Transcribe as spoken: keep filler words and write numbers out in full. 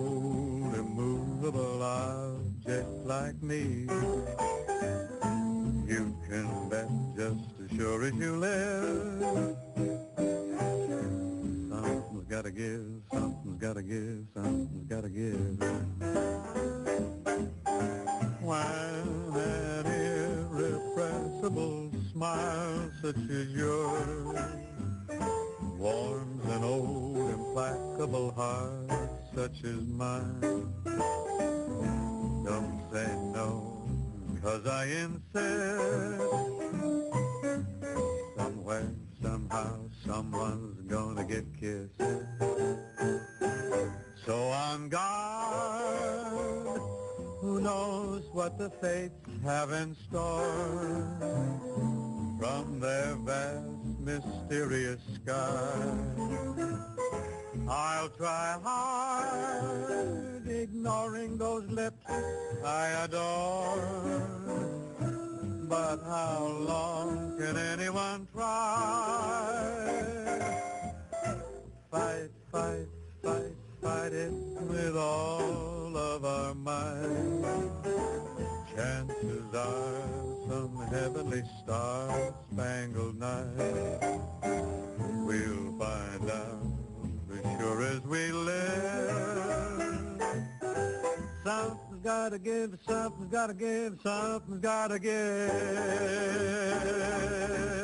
old immovable object like me. You can bet just as sure as you live, something's gotta give, something's gotta give, something's gotta give. When an irrepressible smile such as yours warms an old implacable heart such as mine, don't say no, 'cause I insist. Somewhere, somehow, someone's gonna get kissed. So on guard, who knows what the fates have in store from their vast, mysterious sky. I'll try hard, ignoring those lips I adore. But how long can anyone try? Fight, fight, fight, fight it with all of our might. Chances are some heavenly star-spangled night we'll find out as sure as we live. Something's gotta give, something's gotta give, something's gotta give.